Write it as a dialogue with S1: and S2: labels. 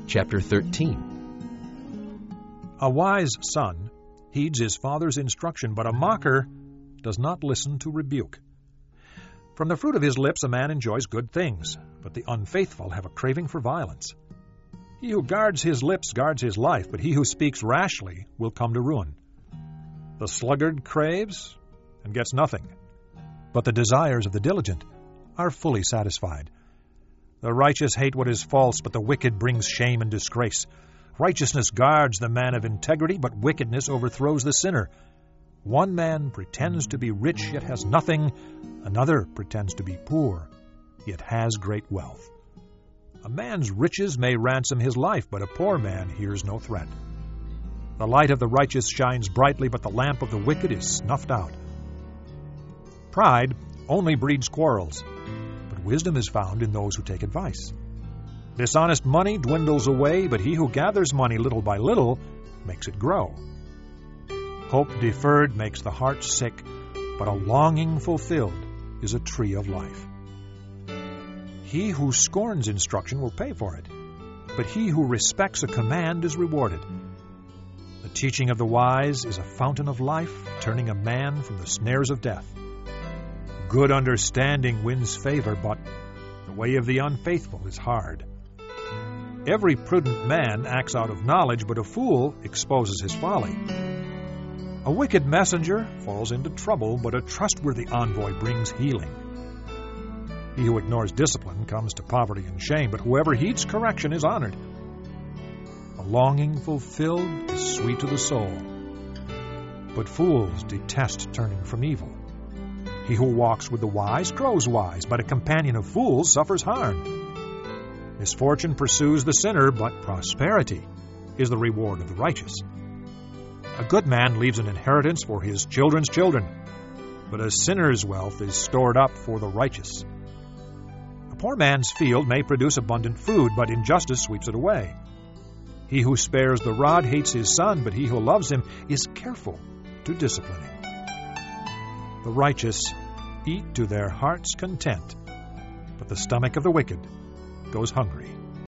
S1: chapter 13.
S2: A wise son heeds his father's instruction, but a mocker does not listen to rebuke. From the fruit of his lips a man enjoys good things, but the unfaithful have a craving for violence. He who guards his lips guards his life, but he who speaks rashly will come to ruin. The sluggard craves and gets nothing, but the desires of the diligent are fully satisfied. The righteous hate what is false, but the wicked brings shame and disgrace. Righteousness guards the man of integrity, but wickedness overthrows the sinner. One man pretends to be rich, yet has nothing. Another pretends to be poor, yet has great wealth. A man's riches may ransom his life, but a poor man hears no threat. The light of the righteous shines brightly, but the lamp of the wicked is snuffed out. Pride only breeds quarrels, but wisdom is found in those who take advice. Dishonest money dwindles away, but he who gathers money little by little makes it grow. Hope deferred makes the heart sick, but a longing fulfilled is a tree of life. He who scorns instruction will pay for it, but he who respects a command is rewarded. The teaching of the wise is a fountain of life, turning a man from the snares of death. Good understanding wins favor, but the way of the unfaithful is hard. Every prudent man acts out of knowledge, but a fool exposes his folly. A wicked messenger falls into trouble, but a trustworthy envoy brings healing. He who ignores discipline comes to poverty and shame, but whoever heeds correction is honored. A longing fulfilled is sweet to the soul, but fools detest turning from evil. He who walks with the wise grows wise, but a companion of fools suffers harm. Misfortune pursues the sinner, but prosperity is the reward of the righteous. A good man leaves an inheritance for his children's children, but a sinner's wealth is stored up for the righteous. A poor man's field may produce abundant food, but injustice sweeps it away. He who spares the rod hates his son, but he who loves him is careful to discipline him. The righteous eat to their heart's content, but the stomach of the wicked goes hungry.